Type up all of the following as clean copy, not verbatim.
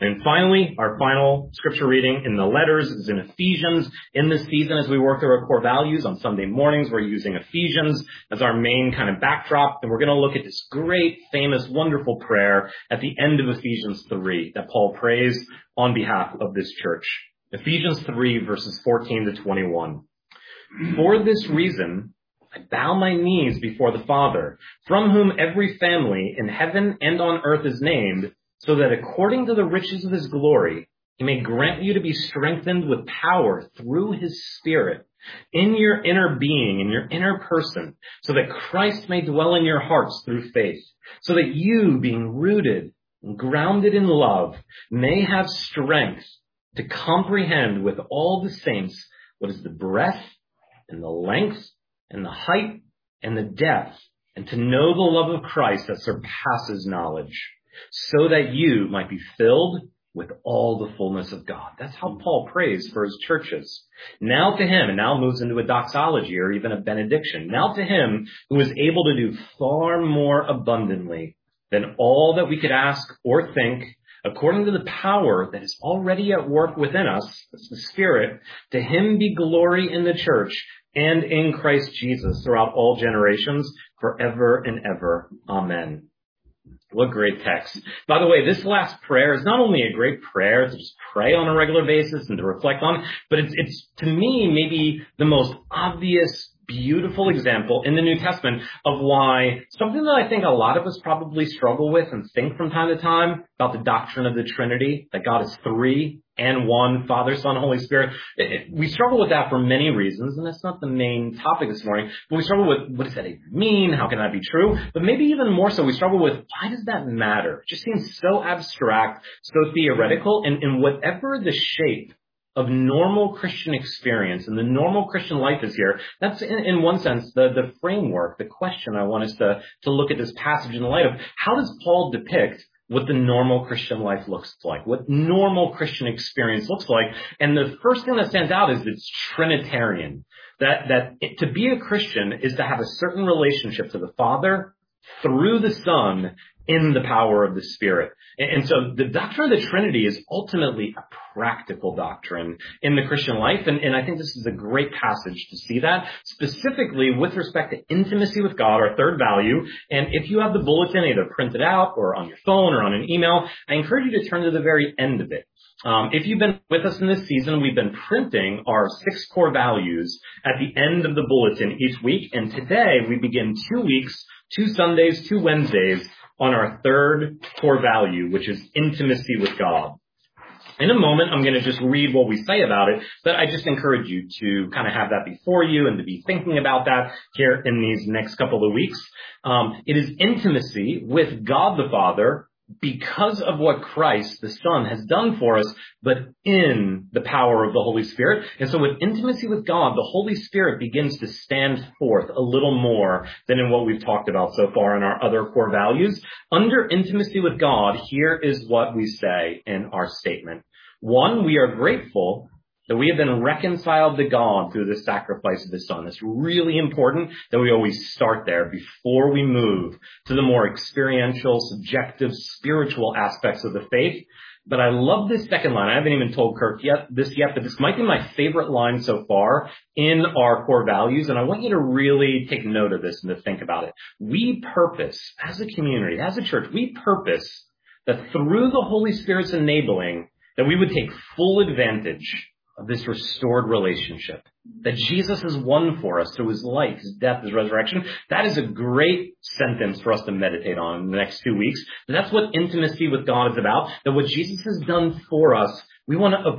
And finally, our final scripture reading in the letters is in Ephesians. In this season, as we work through our core values on Sunday mornings, we're using Ephesians as our main kind of backdrop. And we're going to look at this great, famous, wonderful prayer at the end of Ephesians 3 that Paul prays on behalf of this church. Ephesians 3, verses 14 to 21. For this reason, I bow my knees before the Father, from whom every family in heaven and on earth is named, so that according to the riches of his glory, he may grant you to be strengthened with power through his Spirit in your inner being, in your inner person, so that Christ may dwell in your hearts through faith, so that you, being rooted and grounded in love, may have strength to comprehend with all the saints what is the breadth and the length and the height and the depth, and to know the love of Christ that surpasses knowledge, so that you might be filled with all the fullness of God. That's how Paul prays for his churches. Now to him, and now moves into a doxology or even a benediction. Now to him who is able to do far more abundantly than all that we could ask or think, according to the power that is already at work within us, that's the Spirit, to him be glory in the church and in Christ Jesus throughout all generations, forever and ever. Amen. What great text. By the way, this last prayer is not only a great prayer to just pray on a regular basis and to reflect on, but it's to me maybe the most obvious, beautiful example in the New Testament of why something that I think a lot of us probably struggle with and think from time to time about the doctrine of the Trinity, that God is three and one, Father, Son, Holy Spirit. We struggle with that for many reasons, and that's not the main topic this morning, but we struggle with what does that even mean? How can that be true? But maybe even more so, we struggle with why does that matter? It just seems so abstract, so theoretical, and in whatever the shape of normal Christian experience and the normal Christian life is here. That's in one sense the framework, the question I want us to look at this passage in the light of. How does Paul depict what the normal Christian life looks like, what normal Christian experience looks like? And the first thing that stands out is it's Trinitarian. To be a Christian is to have a certain relationship to the Father through the Son in the power of the Spirit. And so the doctrine of the Trinity is ultimately a practical doctrine in the Christian life. And I think this is a great passage to see that, specifically with respect to intimacy with God, our third value. And if you have the bulletin either printed out or on your phone or on an email, I encourage you to turn to the very end of it. If you've been with us in this season, we've been printing our 6 core values at the end of the bulletin each week. And today we begin 2 weeks, 2 Sundays, 2 Wednesdays on our third core value, which is intimacy with God. In a moment, I'm going to just read what we say about it, but I just encourage you to kind of have that before you and to be thinking about that here in these next couple of weeks. It is intimacy with God the Father because of what Christ the Son has done for us, but in the power of the Holy Spirit. And so with intimacy with God, the Holy Spirit begins to stand forth a little more than in what we've talked about so far in our other core values. Under intimacy with God, here is what we say in our statement. 1, we are grateful that we have been reconciled to God through the sacrifice of the Son. It's really important that we always start there before we move to the more experiential, subjective, spiritual aspects of the faith. But I love this second line. I haven't even told Kirk this yet, but this might be my favorite line so far in our core values. And I want you to really take note of this and to think about it. We purpose, as a community, as a church, we purpose that through the Holy Spirit's enabling, that we would take full advantage of this restored relationship that Jesus has won for us through his life, his death, his resurrection. That is a great sentence for us to meditate on in the next 2 weeks. That's what intimacy with God is about, that what Jesus has done for us, we want to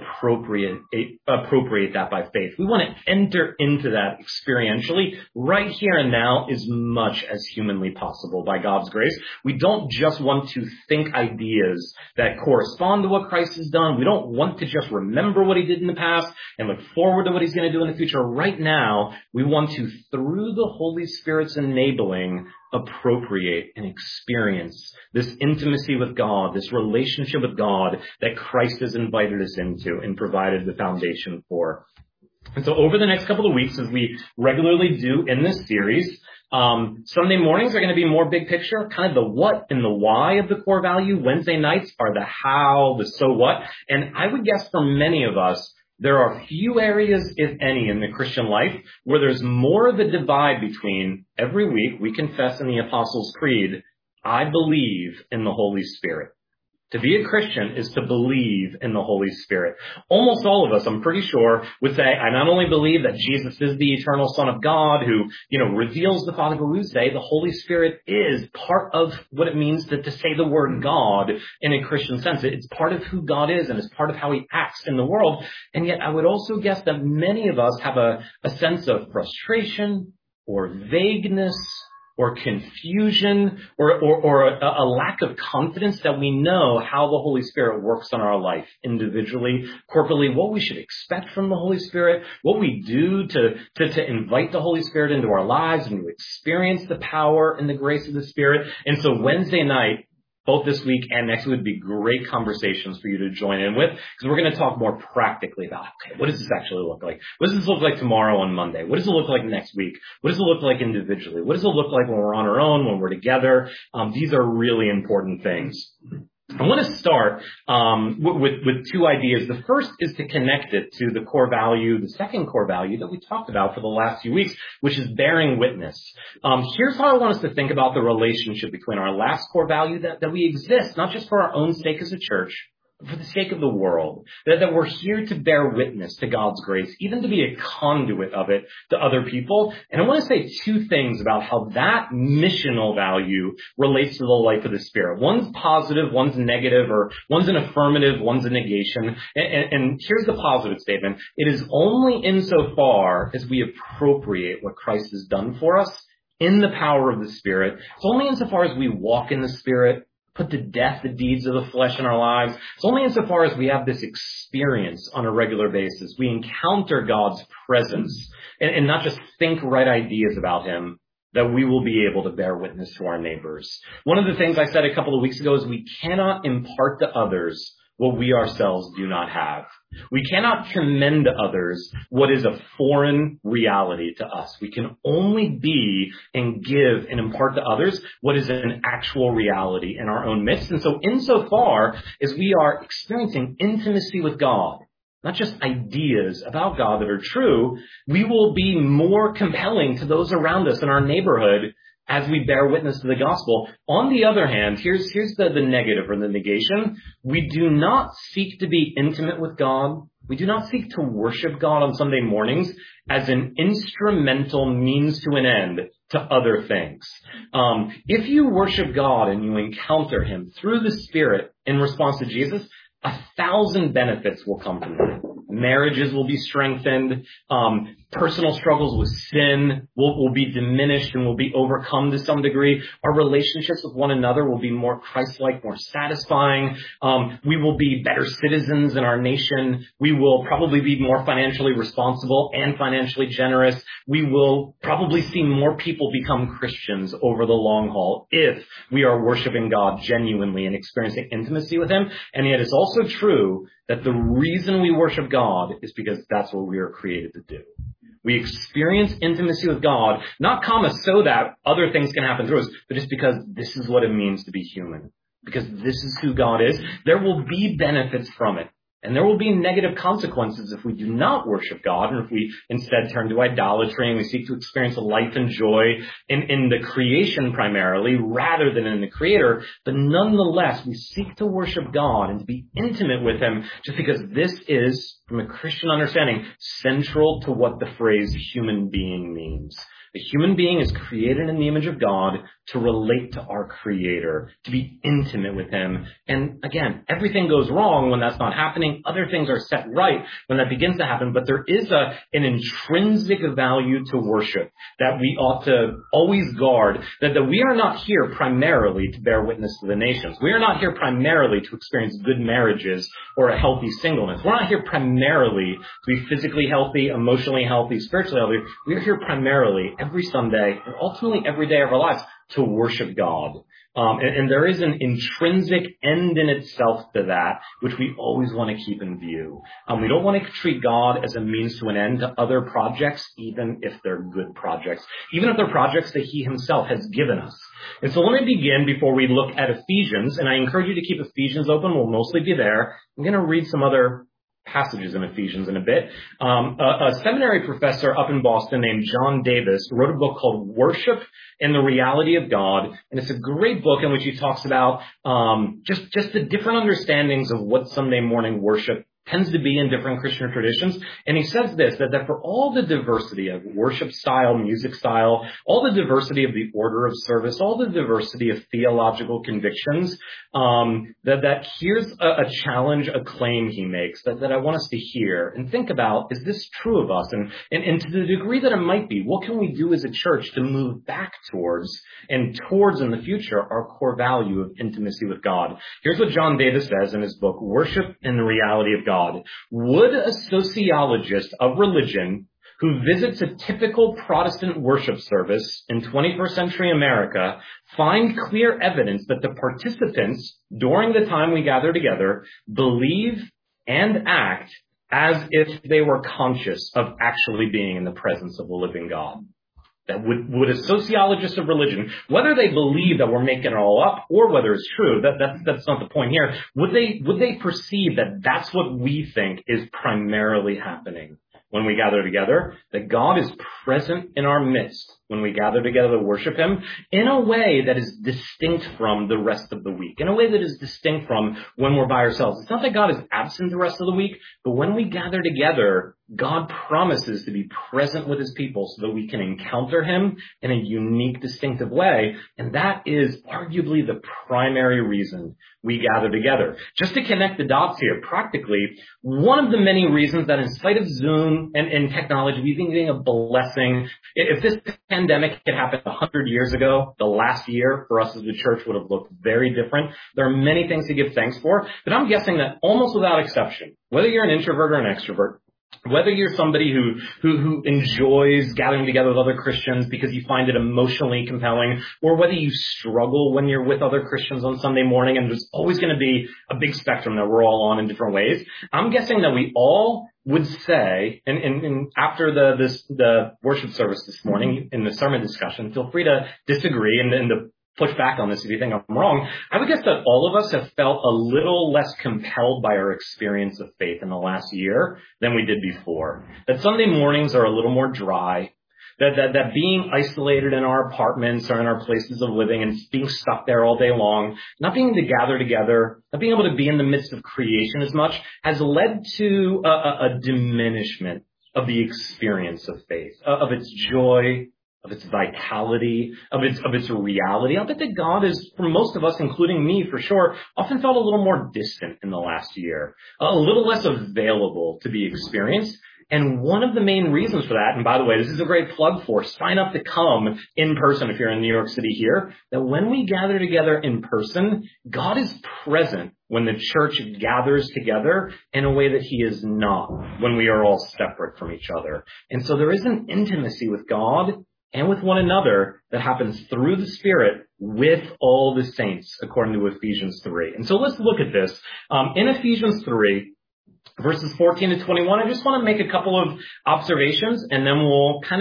appropriate that by faith. We want to enter into that experientially right here and now as much as humanly possible by God's grace. We don't just want to think ideas that correspond to what Christ has done. We don't want to just remember what he did in the past and look forward to what he's going to do in the future. Right now, we want to, through the Holy Spirit's enabling, appropriate and experience this intimacy with God, this relationship with God that Christ has invited us into and provided the foundation for. And so over the next couple of weeks, as we regularly do in this series, Sunday mornings are going to be more big picture, kind of the what and the why of the core value. Wednesday nights are the how, the so what. And I would guess for many of us, there are few areas, if any, in the Christian life where there's more of a divide between every week we confess in the Apostles' Creed, I believe in the Holy Spirit. To be a Christian is to believe in the Holy Spirit. Almost all of us, I'm pretty sure, would say, I not only believe that Jesus is the eternal Son of God who, reveals the Father, but we would say the Holy Spirit is part of what it means to say the word God in a Christian sense. It's part of who God is and it's part of how he acts in the world. And yet I would also guess that many of us have a sense of frustration or vagueness or confusion, or a lack of confidence that we know how the Holy Spirit works on our life individually, corporately, what we should expect from the Holy Spirit, what we do to invite the Holy Spirit into our lives and to experience the power and the grace of the Spirit. And so Wednesday night, both this week and next week, would be great conversations for you to join in with, because we're going to talk more practically about, okay, what does this actually look like? What does this look like tomorrow on Monday? What does it look like next week? What does it look like individually? What does it look like when we're on our own, when we're together? These are really important things. I want to start with two ideas. The first is to connect it to the core value, the second core value that we talked about for the last few weeks, which is bearing witness. Here's how I want us to think about the relationship between our last core value, that we exist, not just for our own sake as a church, but for the sake of the world, that we're here to bear witness to God's grace, even to be a conduit of it to other people. And I want to say two things about how that missional value relates to the life of the Spirit. One's positive, one's negative, or one's an affirmative, one's a negation. And here's the positive statement. It is only insofar as we appropriate what Christ has done for us in the power of the Spirit. It's only insofar as we walk in the Spirit, put to death the deeds of the flesh in our lives. It's only insofar as we have this experience on a regular basis. We encounter God's presence and not just think right ideas about him, that we will be able to bear witness to our neighbors. One of the things I said a couple of weeks ago is we cannot impart to others what we ourselves do not have. We cannot commend to others what is a foreign reality to us. We can only be and give and impart to others what is an actual reality in our own midst. And so insofar as we are experiencing intimacy with God, not just ideas about God that are true, we will be more compelling to those around us in our neighborhood as we bear witness to the gospel. On the other hand, here's the negative or the negation. We do not seek to be intimate with God. We do not seek to worship God on Sunday mornings as an instrumental means to an end to other things. If you worship God and you encounter him through the Spirit in response to Jesus, 1,000 benefits will come from that. Marriages will be strengthened. Personal struggles with sin will be diminished and will be overcome to some degree. Our relationships with one another will be more Christ-like, more satisfying. We will be better citizens in our nation. We will probably be more financially responsible and financially generous. We will probably see more people become Christians over the long haul if we are worshiping God genuinely and experiencing intimacy with him. And yet it's also true that the reason we worship God is because that's what we are created to do. We experience intimacy with God, not so that other things can happen through us, but just because this is what it means to be human. Because this is who God is. There will be benefits from it. And there will be negative consequences if we do not worship God and if we instead turn to idolatry and we seek to experience life and joy in the creation primarily rather than in the Creator. But nonetheless, we seek to worship God and to be intimate with him just because this is, from a Christian understanding, central to what the phrase human being means. The human being is created in the image of God to relate to our Creator, to be intimate with him. And again, everything goes wrong when that's not happening. Other things are set right when that begins to happen. But there is an intrinsic value to worship that we ought to always guard, that we are not here primarily to bear witness to the nations. We are not here primarily to experience good marriages or a healthy singleness. We're not here primarily to be physically healthy, emotionally healthy, spiritually healthy. We are here primarily every Sunday and ultimately every day of our lives to worship God. And there is an intrinsic end in itself to that, which we always want to keep in view. We don't want to treat God as a means to an end to other projects, even if they're good projects, even if they're projects that he himself has given us. And so let me begin before we look at Ephesians, and I encourage you to keep Ephesians open. We'll mostly be there. I'm going to read some other passages in Ephesians in a bit. A seminary professor up in Boston named John Davis wrote a book called Worship and the Reality of God. And it's a great book in which he talks about just the different understandings of what Sunday morning worship tends to be in different Christian traditions. And he says this, that for all the diversity of worship style, music style, all the diversity of the order of service, all the diversity of theological convictions, that here's a challenge, a claim he makes that I want us to hear and think about, is this true of us? And to the degree that it might be, what can we do as a church to move back towards in the future our core value of intimacy with God? Here's what John Davis says in his book, Worship and the Reality of God. Would a sociologist of religion who visits a typical Protestant worship service in 21st century America find clear evidence that the participants during the time we gather together believe and act as if they were conscious of actually being in the presence of a living God? That would a sociologist of religion, whether they believe that we're making it all up or whether it's true, that's not the point here. Would they perceive that that's what we think is primarily happening when we gather together? That God is present in our midst when we gather together to worship him in a way that is distinct from the rest of the week, in a way that is distinct from when we're by ourselves. It's not that God is absent the rest of the week, but when we gather together, God promises to be present with his people so that we can encounter him in a unique, distinctive way. And that is arguably the primary reason we gather together. Just to connect the dots here, practically, one of the many reasons that in spite of Zoom and technology, we think being a blessing, if this pandemic had happened 100 years ago, the last year for us as a church would have looked very different. There are many things to give thanks for, but I'm guessing that almost without exception, whether you're an introvert or an extrovert, whether you're somebody who enjoys gathering together with other Christians because you find it emotionally compelling, or whether you struggle when you're with other Christians on Sunday morning, and there's always going to be a big spectrum that we're all on in different ways, I'm guessing that we all would say, and after the worship service this morning in the sermon discussion, feel free to disagree and to push back on this if you think I'm wrong. I would guess that all of us have felt a little less compelled by our experience of faith in the last year than we did before. That Sunday mornings are a little more dry. That being isolated in our apartments or in our places of living and being stuck there all day long, not being able to gather together, not being able to be in the midst of creation as much, has led to a diminishment of the experience of faith, of its joy, of its vitality, of its reality. I bet that God is, for most of us, including me for sure, often felt a little more distant in the last year, a little less available to be experienced. And one of the main reasons for that, and by the way, this is a great plug for, sign up to come in person if you're in New York City here, that when we gather together in person, God is present when the church gathers together in a way that he is not when we are all separate from each other. And so there is an intimacy with God and with one another that happens through the Spirit with all the saints, according to Ephesians 3. And so let's look at this. In Ephesians 3, verses 14 to 21, I just want to make a couple of observations, and then we'll kind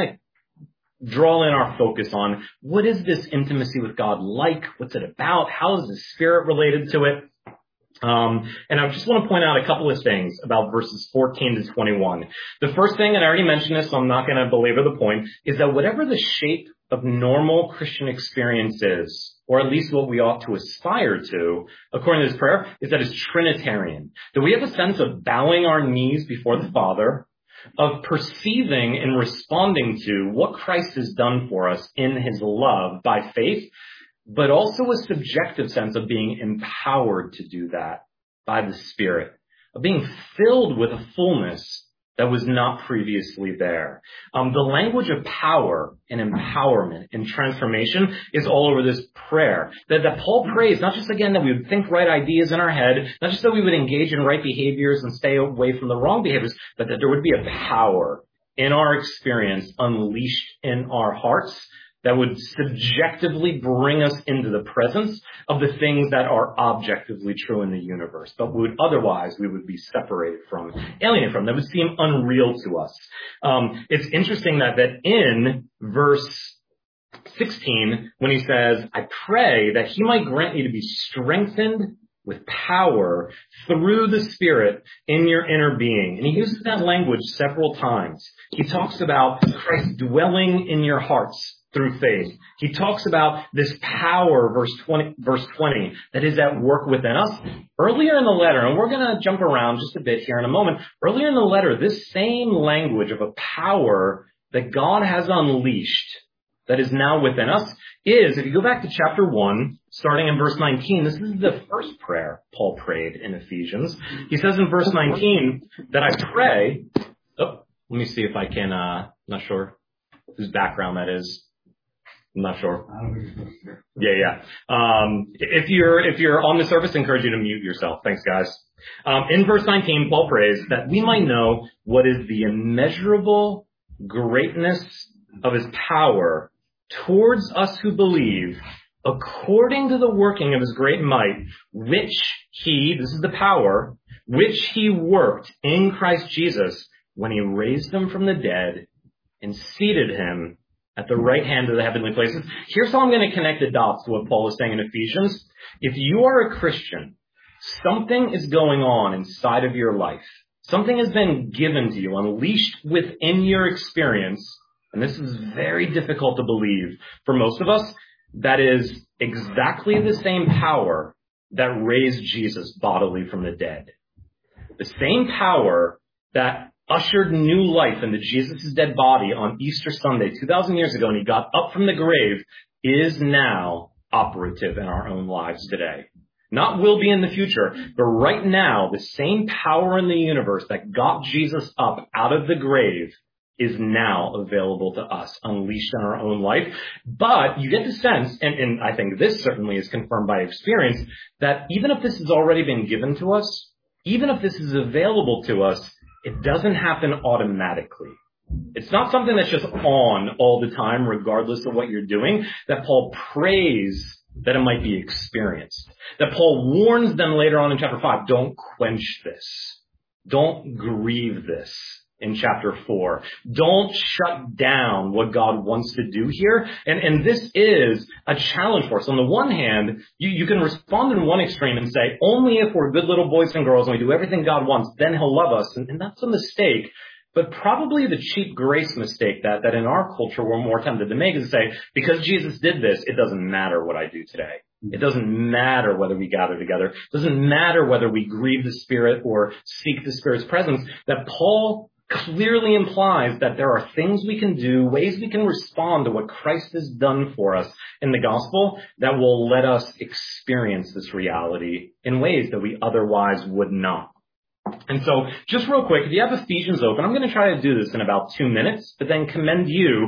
of draw in our focus on what is this intimacy with God like? What's it about? How is the Spirit related to it? And I just want to point out a couple of things about verses 14 to 21. The first thing, and I already mentioned this, so I'm not going to belabor the point, is that whatever the shape of normal Christian experience is, or at least what we ought to aspire to, according to this prayer, is that it's Trinitarian. That we have a sense of bowing our knees before the Father, of perceiving and responding to what Christ has done for us in his love by faith, but also a subjective sense of being empowered to do that by the Spirit, of being filled with a fullness that was not previously there. The language of power and empowerment and transformation is all over this prayer. That Paul prays, not just again that we would think right ideas in our head, not just that we would engage in right behaviors and stay away from the wrong behaviors, but that there would be a power in our experience unleashed in our hearts that would subjectively bring us into the presence of the things that are objectively true in the universe, but we would be separated from, alienated from, that would seem unreal to us. It's interesting that in verse 16, when he says, I pray that he might grant you to be strengthened with power through the Spirit in your inner being. And he uses that language several times. He talks about Christ dwelling in your hearts through faith. He talks about this power, verse 20, that is at work within us. Earlier in the letter, and we're going to jump around just a bit here in a moment, earlier in the letter, this same language of a power that God has unleashed that is now within us is, if you go back to chapter 1, starting in verse 19, this is the first prayer Paul prayed in Ephesians. He says in verse 19 that I pray, let me see if I can, not sure whose background that is. I'm not sure. Yeah. If you're on the service, I encourage you to mute yourself. Thanks, guys. In verse 19, Paul prays that we might know what is the immeasurable greatness of his power towards us who believe, according to the working of his great might, which this is the power, which he worked in Christ Jesus when he raised him from the dead and seated him at the right hand of the heavenly places. Here's how I'm going to connect the dots to what Paul is saying in Ephesians. If you are a Christian, something is going on inside of your life. Something has been given to you, unleashed within your experience. And this is very difficult to believe for most of us. That is exactly the same power that raised Jesus bodily from the dead. The same power that ushered new life into Jesus' dead body on Easter Sunday 2,000 years ago, and he got up from the grave, is now operative in our own lives today. Not will be in the future, but right now, the same power in the universe that got Jesus up out of the grave is now available to us, unleashed in our own life. But you get the sense, and I think this certainly is confirmed by experience, that even if this has already been given to us, even if this is available to us, it doesn't happen automatically. It's not something that's just on all the time, regardless of what you're doing, that Paul prays that it might be experienced. That Paul warns them later on in chapter 5, don't quench this. Don't grieve this. In chapter 4. Don't shut down what God wants to do here. And this is a challenge for us. On the one hand, you can respond in one extreme and say, only if we're good little boys and girls and we do everything God wants, then he'll love us. And that's a mistake. But probably the cheap grace mistake that in our culture we're more tempted to make is to say, because Jesus did this, it doesn't matter what I do today. It doesn't matter whether we gather together. It doesn't matter whether we grieve the Spirit or seek the Spirit's presence. That Paul clearly implies that there are things we can do, ways we can respond to what Christ has done for us in the gospel that will let us experience this reality in ways that we otherwise would not. And so, just real quick, if you have Ephesians open, I'm going to try to do this in about 2 minutes, but then commend you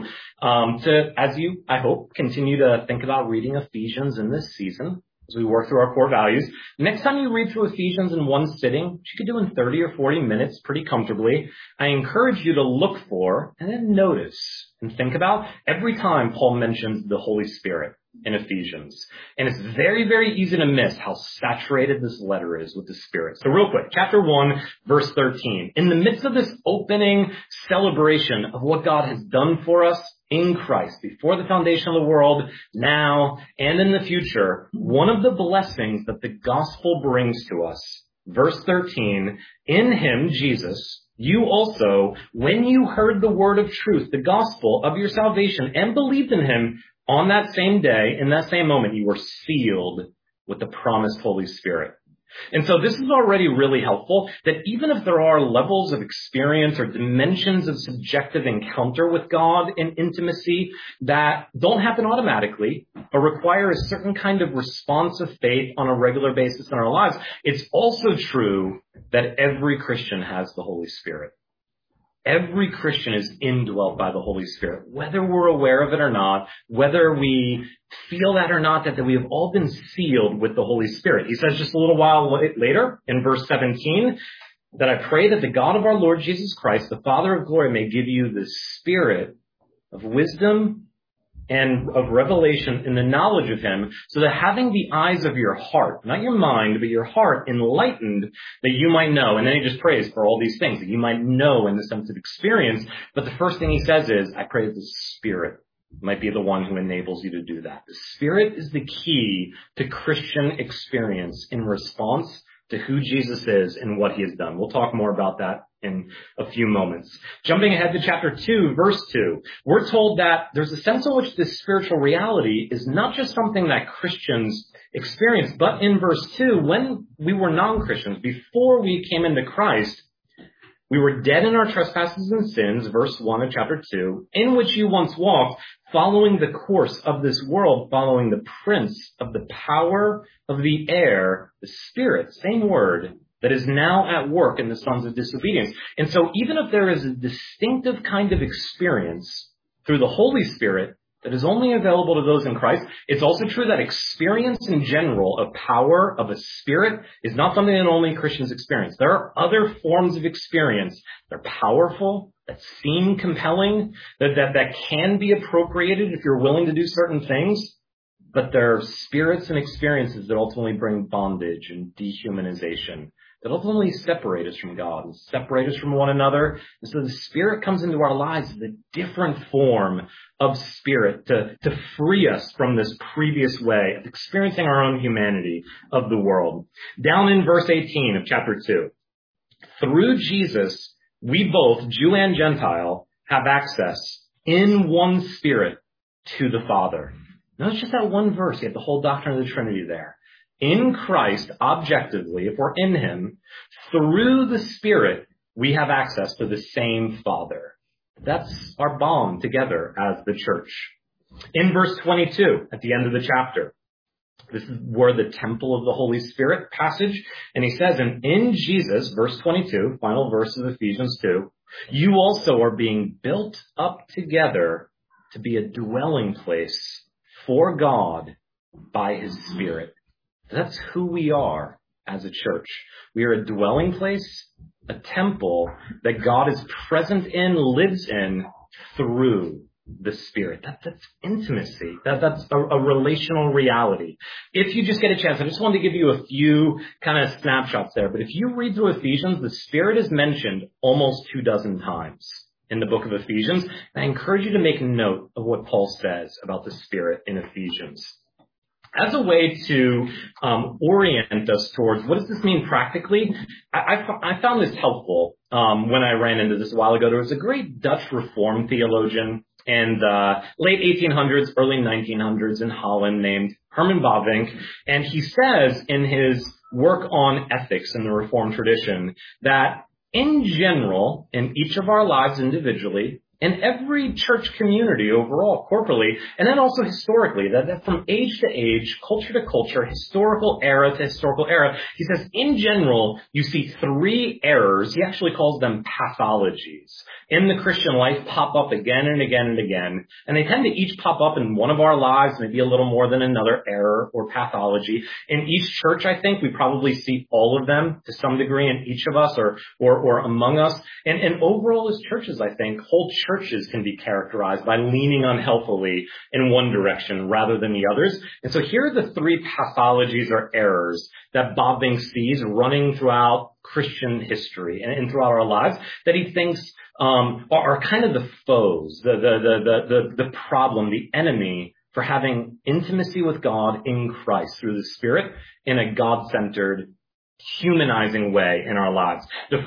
to, as you, I hope, continue to think about reading Ephesians in this season as we work through our core values. Next time you read through Ephesians in one sitting, which you could do in 30 or 40 minutes pretty comfortably, I encourage you to look for and then notice and think about every time Paul mentions the Holy Spirit in Ephesians. And it's very, very easy to miss how saturated this letter is with the Spirit. So real quick, chapter 1, verse 13. In the midst of this opening celebration of what God has done for us in Christ, before the foundation of the world, now, and in the future, one of the blessings that the gospel brings to us, verse 13, in him, Jesus, you also, when you heard the word of truth, the gospel of your salvation, and believed in him, on that same day, in that same moment, you were sealed with the promised Holy Spirit. And so this is already really helpful, that even if there are levels of experience or dimensions of subjective encounter with God in intimacy that don't happen automatically, but require a certain kind of response of faith on a regular basis in our lives, it's also true that every Christian has the Holy Spirit. Every Christian is indwelt by the Holy Spirit, whether we're aware of it or not, whether we feel that or not, that we have all been sealed with the Holy Spirit. He says just a little while later in verse 17 that I pray that the God of our Lord Jesus Christ, the Father of glory, may give you the spirit of wisdom and of revelation in the knowledge of him, so that having the eyes of your heart, not your mind, but your heart enlightened, that you might know. And then he just prays for all these things, that you might know in the sense of experience. But the first thing he says is, I pray that the Spirit might be the one who enables you to do that. The Spirit is the key to Christian experience in response to who Jesus is and what he has done. We'll talk more about that in a few moments. Jumping ahead to chapter 2, verse 2, we're told that there's a sense in which this spiritual reality is not just something that Christians experience, but in verse 2, when we were non-Christians, before we came into Christ, we were dead in our trespasses and sins, verse 1 of chapter 2, in which you once walked, following the course of this world, following the prince of the power of the air, the Spirit, same word, that is now at work in the sons of disobedience. And so even if there is a distinctive kind of experience through the Holy Spirit that is only available to those in Christ, it's also true that experience in general of power of a Spirit is not something that only Christians experience. There are other forms of experience that are powerful, that seem compelling, that can be appropriated if you're willing to do certain things, but there are spirits and experiences that ultimately bring bondage and dehumanization, that ultimately separate us from God and separate us from one another. And so the Spirit comes into our lives as a different form of Spirit to free us from this previous way of experiencing our own humanity of the world. Down in verse 18 of chapter 2, through Jesus, we both, Jew and Gentile, have access in one Spirit to the Father. Now it's just that one verse. You have the whole doctrine of the Trinity there. In Christ, objectively, if we're in him, through the Spirit, we have access to the same Father. That's our bond together as the church. In verse 22, at the end of the chapter, this is where the temple of the Holy Spirit passage, and he says, and in Jesus, verse 22, final verse of Ephesians 2, you also are being built up together to be a dwelling place for God by his Spirit. That's who we are as a church. We are a dwelling place, a temple that God is present in, lives in through the Spirit. That's intimacy. That's a relational reality. If you just get a chance, I just wanted to give you a few kind of snapshots there, but if you read through Ephesians, the Spirit is mentioned almost 24 times in the book of Ephesians. And I encourage you to make note of what Paul says about the Spirit in Ephesians. As a way to orient us towards what does this mean practically, I found this helpful when I ran into this a while ago. There was a great Dutch Reformed theologian in the late 1800s, early 1900s in Holland named Herman Bavinck, and he says in his work on ethics in the Reformed tradition that in general, in each of our lives individually, in every church community overall, corporately, and then also historically, that from age to age, culture to culture, historical era to historical era, he says, in general, you see three errors, he actually calls them pathologies, in the Christian life pop up again and again and again, and they tend to each pop up in one of our lives, maybe a little more than another error or pathology. In each church, I think, we probably see all of them to some degree in each of us or among us, and overall as churches, I think, whole churches can be characterized by leaning unhealthily in one direction rather than the others. And so here are the three pathologies or errors that Bavinck sees running throughout Christian history and throughout our lives that he thinks are kind of the foes, the problem, the enemy for having intimacy with God in Christ through the Spirit in a God-centered, humanizing way in our lives. The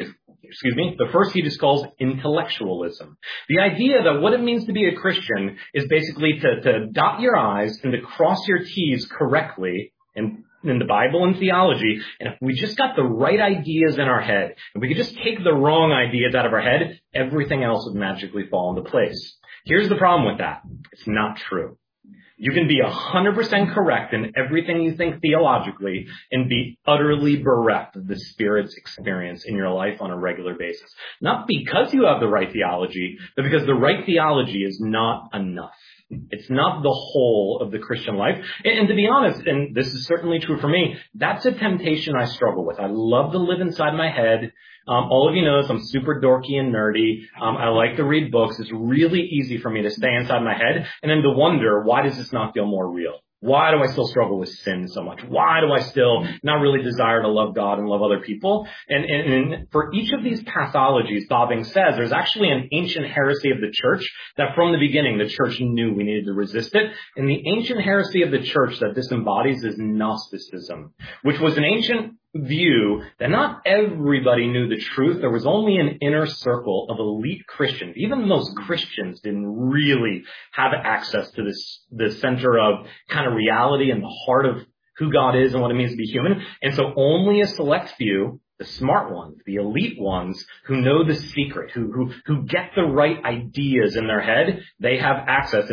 first he just calls intellectualism. The idea that what it means to be a Christian is basically to dot your I's and to cross your T's correctly in the Bible and theology. And if we just got the right ideas in our head, and we could just take the wrong ideas out of our head, everything else would magically fall into place. Here's the problem with that. It's not true. You can be 100% correct in everything you think theologically and be utterly bereft of the Spirit's experience in your life on a regular basis. Not because you have the right theology, but because the right theology is not enough. It's not the whole of the Christian life. And to be honest, and this is certainly true for me, that's a temptation I struggle with. I love to live inside my head. All of you know this, I'm super dorky and nerdy. I like to read books. It's really easy for me to stay inside my head and then to wonder, why does this not feel more real? Why do I still struggle with sin so much? Why do I still not really desire to love God and love other people? And for each of these pathologies, Bavinck says there's actually an ancient heresy of the church that from the beginning the church knew we needed to resist it. And the ancient heresy of the church that this embodies is Gnosticism, which was an ancient view that not everybody knew the truth. There was only an inner circle of elite Christians. Even those Christians didn't really have access to the center of kind of reality and the heart of who God is and what it means to be human. And so only a select few, the smart ones, the elite ones who know the secret, who get the right ideas in their head, they have access.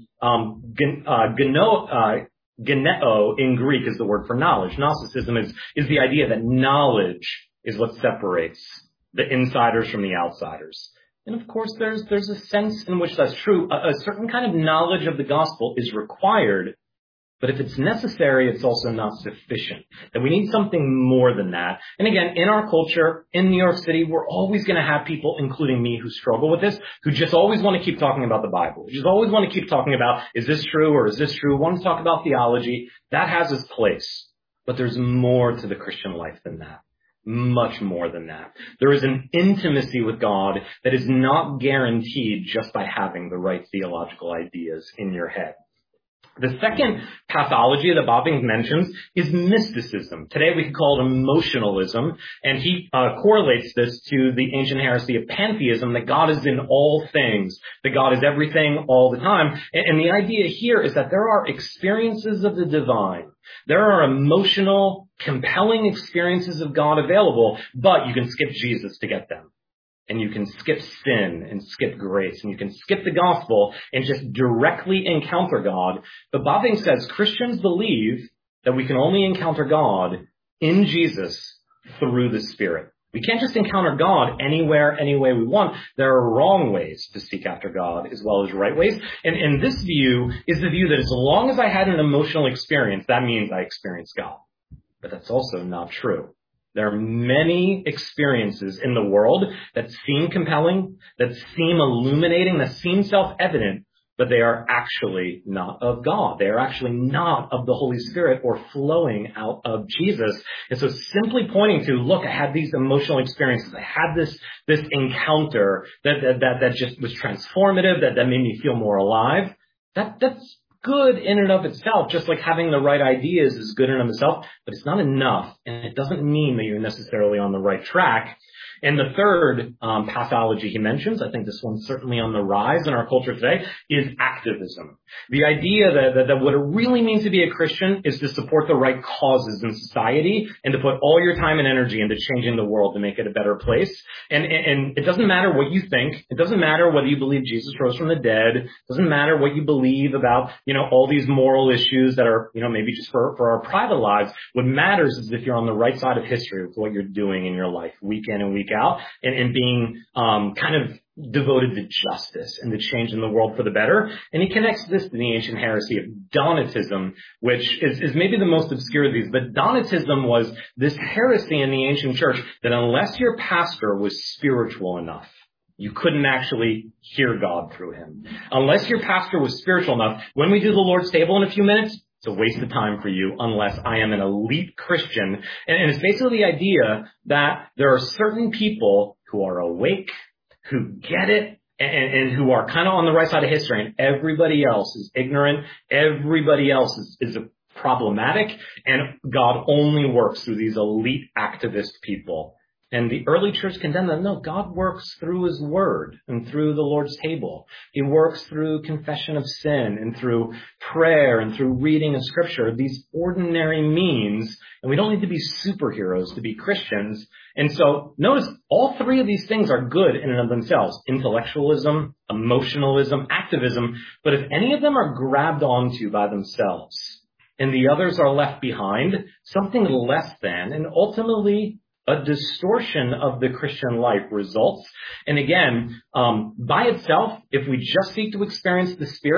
Geneo in Greek is the word for knowledge. Gnosticism is the idea that knowledge is what separates the insiders from the outsiders. And of course, there's a sense in which that's true. A certain kind of knowledge of the gospel is required, but if it's necessary, it's also not sufficient. That we need something more than that. And again, in our culture, in New York City, we're always going to have people, including me, who struggle with this, who just always want to keep talking about the Bible. Who just always want to keep talking about, is this true or is this true? Want to talk about theology. That has its place. But there's more to the Christian life than that. Much more than that. There is an intimacy with God that is not guaranteed just by having the right theological ideas in your head. The second pathology that Bavinck mentions is mysticism. Today we could call it emotionalism, and he correlates this to the ancient heresy of pantheism, that God is in all things, that God is everything all the time. And the idea here is that there are experiences of the divine. There are emotional, compelling experiences of God available, but you can skip Jesus to get them. And you can skip sin and skip grace, and you can skip the gospel and just directly encounter God. But Bavinck says Christians believe that we can only encounter God in Jesus through the Spirit. We can't just encounter God anywhere, any way we want. There are wrong ways to seek after God as well as right ways. And this view is the view that as long as I had an emotional experience, that means I experienced God. But that's also not true. There are many experiences in the world that seem compelling, that seem illuminating, that seem self-evident, but they are actually not of God. They are actually not of the Holy Spirit or flowing out of Jesus. And so simply pointing to, look, I had these emotional experiences. I had this encounter that just was transformative, that made me feel more alive. That's good in and of itself, just like having the right ideas is good in and of itself, but it's not enough, and it doesn't mean that you're necessarily on the right track. And the third pathology he mentions, I think this one's certainly on the rise in our culture today, is activism. The idea that what it really means to be a Christian is to support the right causes in society and to put all your time and energy into changing the world to make it a better place. And it doesn't matter what you think. It doesn't matter whether you believe Jesus rose from the dead. It doesn't matter what you believe about, all these moral issues that are, maybe just for our private lives. What matters is if you're on the right side of history with what you're doing in your life, week in and week out, and being kind of devoted to justice and to changing the world for the better. And he connects this to the ancient heresy of Donatism, which is maybe the most obscure of these. But Donatism was this heresy in the ancient church that unless your pastor was spiritual enough, you couldn't actually hear God through him. Unless your pastor was spiritual enough, when we do the Lord's table in a few minutes, it's a waste of time for you unless I am an elite Christian. And it's basically the idea that there are certain people who are awake, who get it, and who are kind of on the right side of history, and everybody else is ignorant. Everybody else is problematic, and God only works through these elite activist people. And the early church condemned them. No, God works through his word and through the Lord's table. He works through confession of sin and through prayer and through reading of scripture, these ordinary means. And we don't need to be superheroes to be Christians. And so notice all three of these things are good in and of themselves. Intellectualism, emotionalism, activism. But if any of them are grabbed onto by themselves and the others are left behind, something less than, and ultimately a distortion of the Christian life results. And again, by itself, if we just seek to experience the Spirit,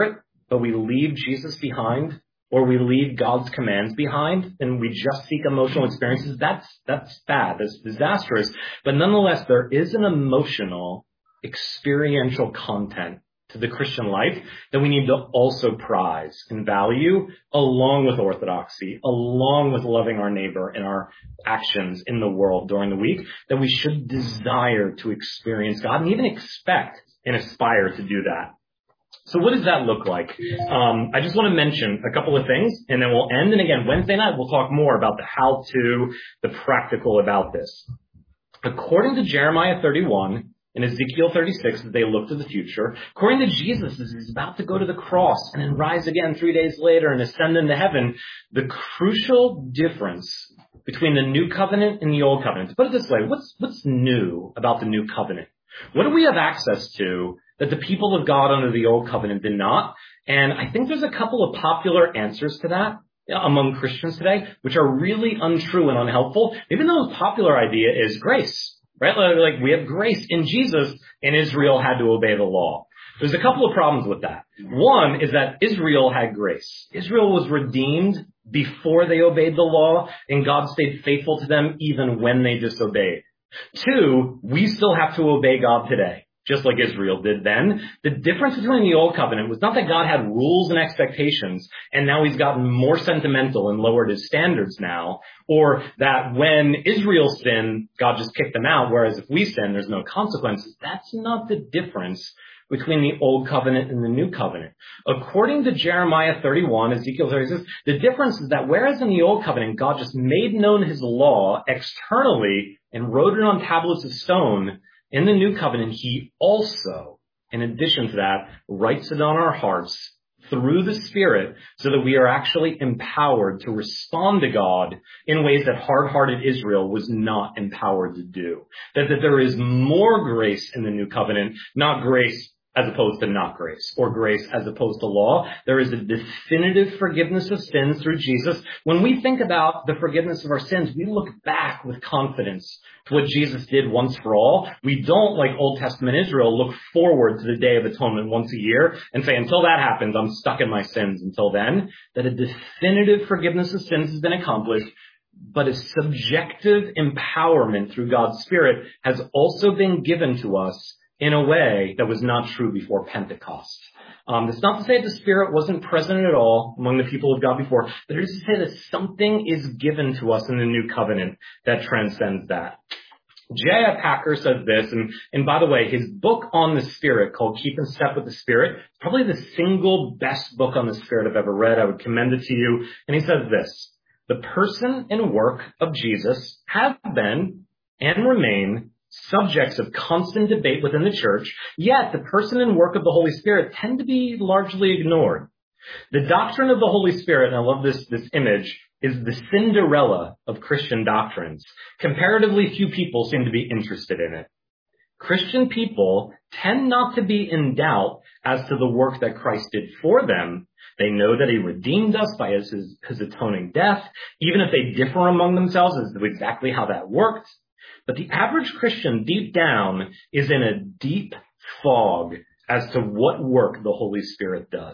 but we leave Jesus behind, or we leave God's commands behind, and we just seek emotional experiences, that's bad. That's disastrous. But nonetheless, there is an emotional, experiential content to the Christian life that we need to also prize and value, along with orthodoxy, along with loving our neighbor and our actions in the world during the week, that we should desire to experience God and even expect and aspire to do that. So what does that look like? I just want to mention a couple of things, and then we'll end. And again, Wednesday night, we'll talk more about the how-to, the practical about this. According to Jeremiah 31 and Ezekiel 36, as they look to the future, according to Jesus, as he's about to go to the cross and then rise again 3 days later and ascend into heaven, the crucial difference between the new covenant and the old covenant. To put it this way, what's new about the new covenant? What do we have access to that the people of God under the old covenant did not? And I think there's a couple of popular answers to that among Christians today, which are really untrue and unhelpful, even though the popular idea is grace, right? Like we have grace in Jesus, and Israel had to obey the law. There's a couple of problems with that. One is that Israel had grace. Israel was redeemed before they obeyed the law, and God stayed faithful to them even when they disobeyed. Two, we still have to obey God today, just like Israel did then. The difference between the old covenant was not that God had rules and expectations, and now he's gotten more sentimental and lowered his standards now, or that when Israel sinned, God just kicked them out, whereas if we sin, there's no consequences. That's not the difference between the old covenant and the new covenant. According to Jeremiah 31, Ezekiel 36, the difference is that whereas in the old covenant, God just made known his law externally and wrote it on tablets of stone, in the new covenant, he also, in addition to that, writes it on our hearts through the Spirit so that we are actually empowered to respond to God in ways that hard-hearted Israel was not empowered to do. That there is more grace in the new covenant, not grace as opposed to not grace, or grace as opposed to law. There is a definitive forgiveness of sins through Jesus. When we think about the forgiveness of our sins, we look back with confidence to what Jesus did once for all. We don't, like Old Testament Israel, look forward to the Day of Atonement once a year and say, until that happens, I'm stuck in my sins until then. That a definitive forgiveness of sins has been accomplished, but a subjective empowerment through God's Spirit has also been given to us in a way that was not true before Pentecost. That's not to say that the Spirit wasn't present at all among the people of God before, but it is to say that something is given to us in the new covenant that transcends that. J.I. Packer says this, and by the way, his book on the Spirit called Keep in Step with the Spirit, is probably the single best book on the Spirit I've ever read. I would commend it to you. And he says this: the person and work of Jesus have been and remain subjects of constant debate within the church, yet the person and work of the Holy Spirit tend to be largely ignored. The doctrine of the Holy Spirit, and I love this image, is the Cinderella of Christian doctrines. Comparatively few people seem to be interested in it. Christian people tend not to be in doubt as to the work that Christ did for them. They know that he redeemed us by his atoning death, even if they differ among themselves as to exactly how that worked. But the average Christian deep down is in a deep fog as to what work the Holy Spirit does.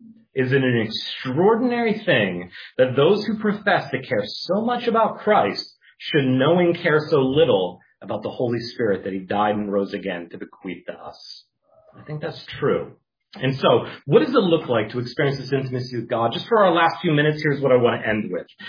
Is it an extraordinary thing that those who profess to care so much about Christ should know and care so little about the Holy Spirit that he died and rose again to bequeath to us? I think that's true. And so, what does it look like to experience this intimacy with God? Just for our last few minutes, here's what I want to end with.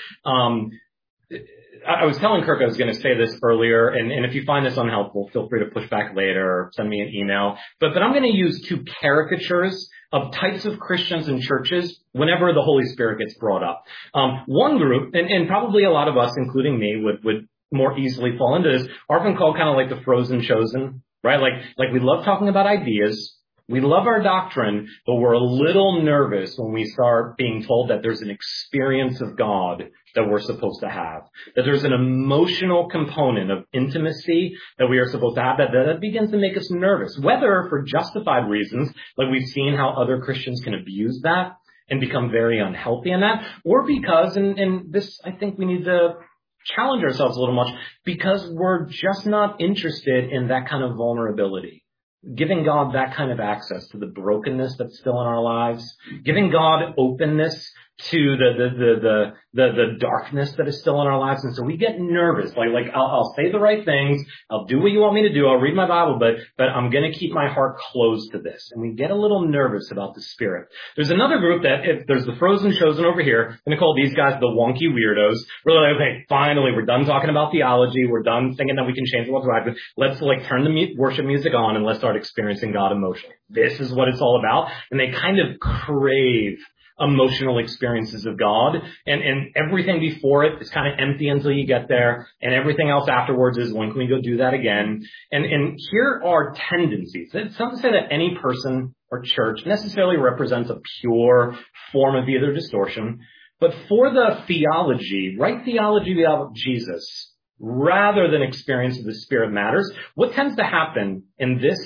I was telling Kirk I was going to say this earlier, and if you find this unhelpful, feel free to push back later or send me an email. But I'm going to use two caricatures of types of Christians and churches whenever the Holy Spirit gets brought up. One group, and probably a lot of us, including me, would more easily fall into this, are often called kind of like the frozen chosen, right? Like we love talking about ideas. We love our doctrine, but we're a little nervous when we start being told that there's an experience of God that we're supposed to have, that there's an emotional component of intimacy that we are supposed to have, that begins to make us nervous, whether for justified reasons, like we've seen how other Christians can abuse that and become very unhealthy in that, or because, and this I think we need to challenge ourselves a little much, because we're just not interested in that kind of vulnerability. giving God that kind of access to the brokenness that's still in our lives, giving God openness to the darkness that is still in our lives. And so we get nervous. Like I'll say the right things. I'll do what you want me to do. I'll read my Bible, but I'm going to keep my heart closed to this. And we get a little nervous about the Spirit. There's another group that, if there's the frozen chosen over here, I'm going to call these guys the wonky weirdos. We're like, okay, finally, we're done talking about theology. We're done thinking that we can change what's right. Let's turn the worship music on and let's start experiencing God emotionally. This is what it's all about. And they kind of crave emotional experiences of God, and everything before it is kind of empty until you get there, and everything else afterwards is, when can we go do that again? And here are tendencies. It's not to say that any person or church necessarily represents a pure form of either distortion, but for the theology, right theology about Jesus, rather than experience of the Spirit matters, what tends to happen in this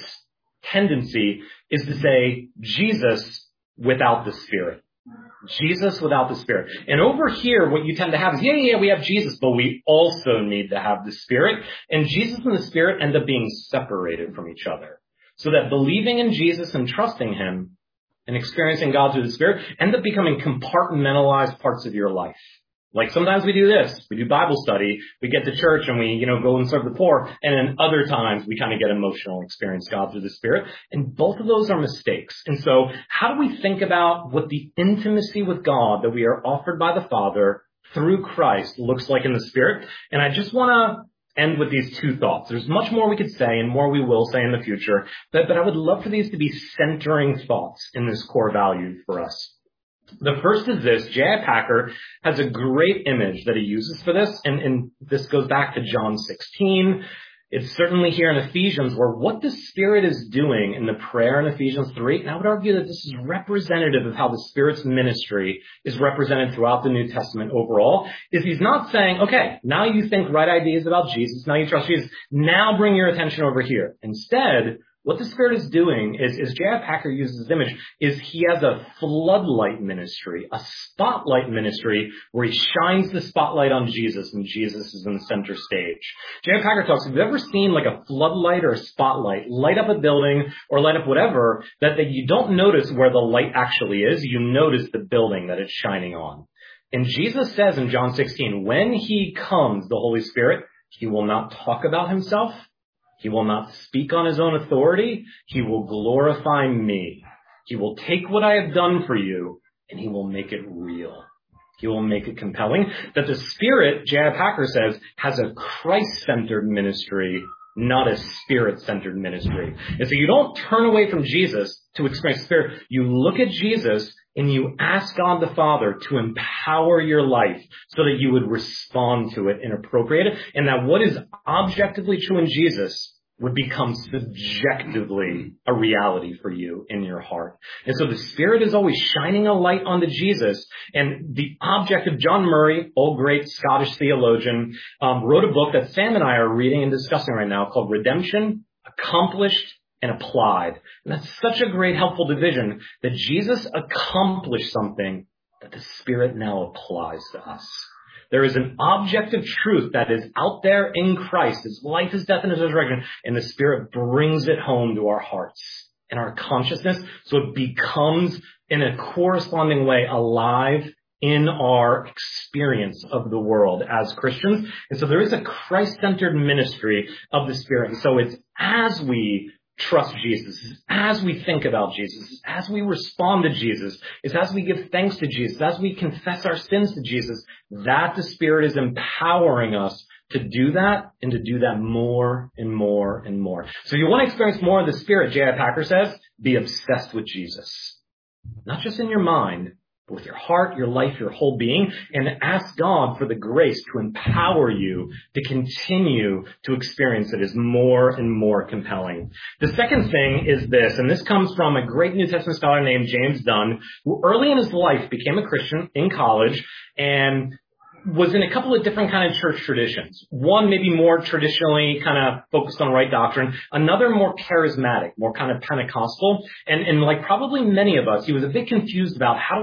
tendency is to say Jesus without the Spirit. Jesus without the Spirit. And over here, what you tend to have is, we have Jesus, but we also need to have the Spirit. And Jesus and the Spirit end up being separated from each other. So that believing in Jesus and trusting Him and experiencing God through the Spirit end up becoming compartmentalized parts of your life. Like sometimes we do this, we do Bible study, we get to church and we, go and serve the poor, and then other times we kind of get emotional and experience God through the Spirit, and both of those are mistakes. And so how do we think about what the intimacy with God that we are offered by the Father through Christ looks like in the Spirit? And I just want to end with these two thoughts. There's much more we could say and more we will say in the future, but I would love for these to be centering thoughts in this core value for us. The first is this. J.I. Packer has a great image that he uses for this, and this goes back to John 16. It's certainly here in Ephesians, where what the Spirit is doing in the prayer in Ephesians 3, and I would argue that this is representative of how the Spirit's ministry is represented throughout the New Testament overall, is he's not saying, okay, now you think right ideas about Jesus, now you trust Jesus, now bring your attention over here. Instead, what the Spirit is doing is J.I. Packer uses this image, is he has a floodlight ministry, a spotlight ministry, where he shines the spotlight on Jesus, and Jesus is in the center stage. J.I. Packer talks, have you ever seen like a floodlight or a spotlight light up a building or light up whatever, that you don't notice where the light actually is, you notice the building that it's shining on. And Jesus says in John 16, when he comes, the Holy Spirit, he will not talk about himself. He will not speak on his own authority. He will glorify me. He will take what I have done for you, and he will make it real. He will make it compelling. That the Spirit, J.I. Packer says, has a Christ-centered ministry, not a Spirit-centered ministry. And so you don't turn away from Jesus to experience Spirit. You look at Jesus and you ask God the Father to empower your life so that you would respond to it and appropriate it, and that what is objectively true in Jesus would become subjectively a reality for you in your heart. And so the Spirit is always shining a light onto Jesus. And the object of John Murray, old great Scottish theologian, wrote a book that Sam and I are reading and discussing right now called Redemption, Accomplished and Applied. And that's such a great, helpful division, that Jesus accomplished something that the Spirit now applies to us. There is an objective truth that is out there in Christ. His life, his death, and his resurrection. And the Spirit brings it home to our hearts and our consciousness. So it becomes, in a corresponding way, alive in our experience of the world as Christians. And so there is a Christ-centered ministry of the Spirit. And so it's as we trust Jesus, as we think about Jesus, as we respond to Jesus, is as we give thanks to Jesus, as we confess our sins to Jesus, that the Spirit is empowering us to do that, and to do that more and more and more. So if you want to experience more of the Spirit, J.I. Packer says, be obsessed with Jesus. Not just in your mind, but with your heart, your life, your whole being, and ask God for the grace to empower you to continue to experience it as more and more compelling. The second thing is this, and this comes from a great New Testament scholar named James Dunn, who early in his life became a Christian in college and was in a couple of different kind of church traditions. One maybe more traditionally kind of focused on right doctrine. Another more charismatic, more kind of Pentecostal. And like probably many of us, he was a bit confused about how do I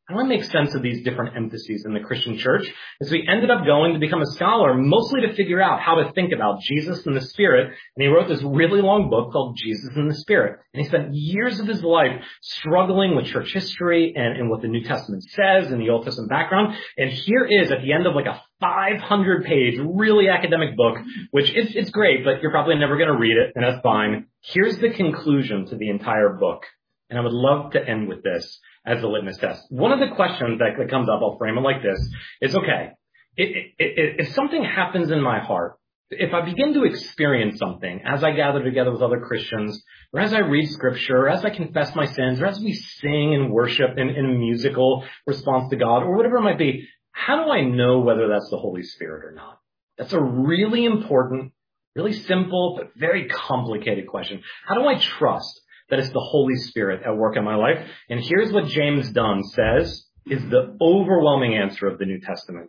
How do I make sense of these different emphases in the Christian church? And so he ended up going to become a scholar, mostly to figure out how to think about Jesus and the Spirit. And he wrote this really long book called Jesus and the Spirit. And he spent years of his life struggling with church history and what the New Testament says and the Old Testament background. And here is, at the end of like a 500-page, really academic book, which it's great, but you're probably never going to read it, and that's fine. Here's the conclusion to the entire book. And I would love to end with this as a litmus test. One of the questions that comes up, I'll frame it like this, is, okay, if something happens in my heart, if I begin to experience something as I gather together with other Christians, or as I read scripture, or as I confess my sins, or as we sing and worship in a musical response to God, or whatever it might be, how do I know whether that's the Holy Spirit or not? That's a really important, really simple, but very complicated question. How do I trust that it's the Holy Spirit at work in my life? And here's what James Dunn says is the overwhelming answer of the New Testament.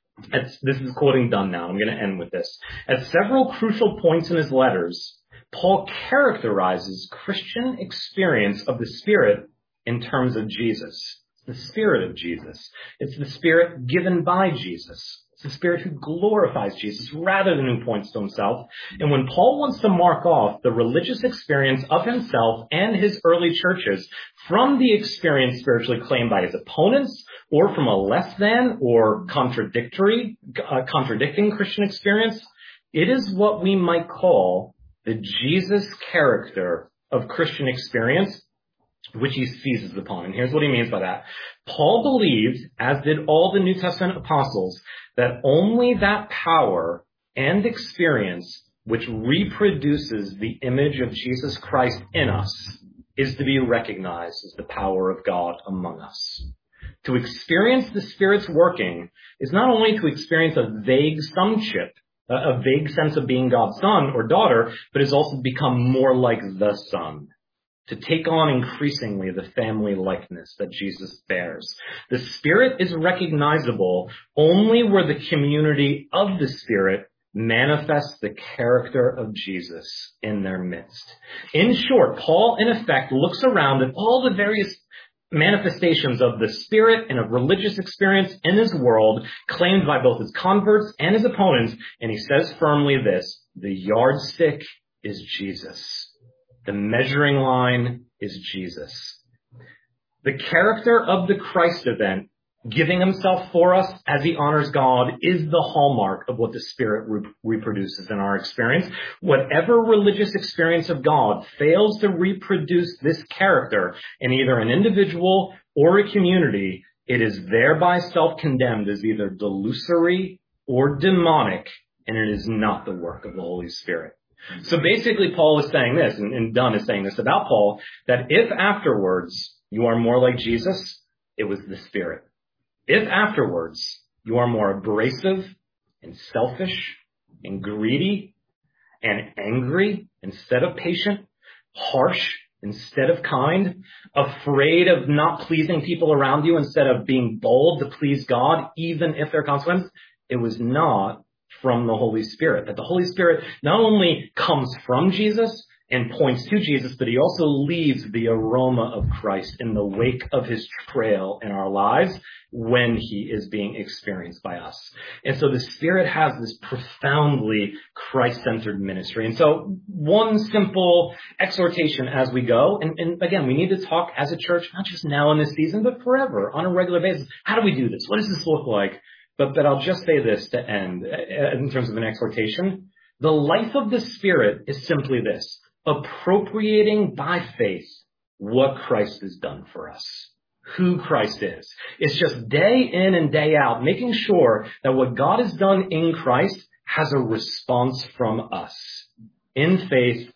This is quoting Dunn now. I'm going to end with this. At several crucial points in his letters, Paul characterizes Christian experience of the Spirit in terms of Jesus. The Spirit of Jesus. It's the Spirit given by Jesus. It's the Spirit who glorifies Jesus rather than who points to himself. And when Paul wants to mark off the religious experience of himself and his early churches from the experience spiritually claimed by his opponents, or from a less than or contradicting Christian experience, it is what we might call the Jesus character of Christian experience, which he seizes upon. And here's what he means by that. Paul believed, as did all the New Testament apostles, that only that power and experience which reproduces the image of Jesus Christ in us is to be recognized as the power of God among us. To experience the Spirit's working is not only to experience a vague sonship, a vague sense of being God's son or daughter, but is also to become more like the Son, to take on increasingly the family likeness that Jesus bears. The Spirit is recognizable only where the community of the Spirit manifests the character of Jesus in their midst. In short, Paul, in effect, looks around at all the various manifestations of the Spirit and of religious experience in his world, claimed by both his converts and his opponents, and he says firmly this: the yardstick is Jesus. The measuring line is Jesus. The character of the Christ event, giving himself for us as he honors God, is the hallmark of what the Spirit reproduces in our experience. Whatever religious experience of God fails to reproduce this character in either an individual or a community, it is thereby self-condemned as either delusory or demonic, and it is not the work of the Holy Spirit. So basically, Paul is saying this, and Dunn is saying this about Paul, that if afterwards you are more like Jesus, it was the Spirit. If afterwards you are more abrasive and selfish and greedy and angry instead of patient, harsh instead of kind, afraid of not pleasing people around you instead of being bold to please God, even if there are consequences, it was not from the Holy Spirit. That the Holy Spirit not only comes from Jesus and points to Jesus, but he also leaves the aroma of Christ in the wake of his trail in our lives when he is being experienced by us. And so the Spirit has this profoundly Christ-centered ministry. And so one simple exhortation as we go, and again, we need to talk as a church, not just now in this season, but forever, on a regular basis. How do we do this? What does this look like? But I'll just say this to end in terms of an exhortation. The life of the Spirit is simply this: appropriating by faith what Christ has done for us, who Christ is. It's just day in and day out, making sure that what God has done in Christ has a response from us in faith,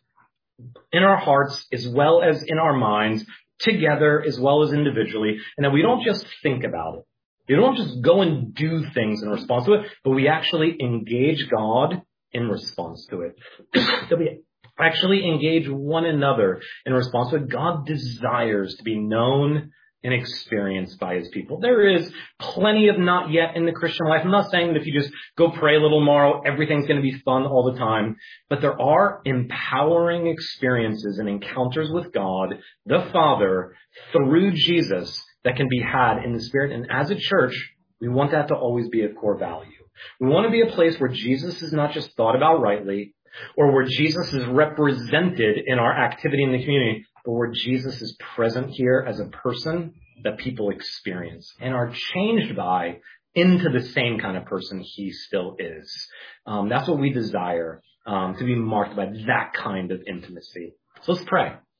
in our hearts, as well as in our minds, together as well as individually, and that we don't just think about it. We don't just go and do things in response to it, but we actually engage God in response to it. That we actually engage one another in response to it. God desires to be known and experienced by his people. There is plenty of not yet in the Christian life. I'm not saying that if you just go pray a little tomorrow, everything's going to be fun all the time. But there are empowering experiences and encounters with God, the Father, through Jesus, that can be had in the Spirit. And as a church, we want that to always be a core value. We want to be a place where Jesus is not just thought about rightly, or where Jesus is represented in our activity in the community, but where Jesus is present here as a person that people experience and are changed by into the same kind of person he still is. That's what we desire, to be marked by that kind of intimacy. So let's pray.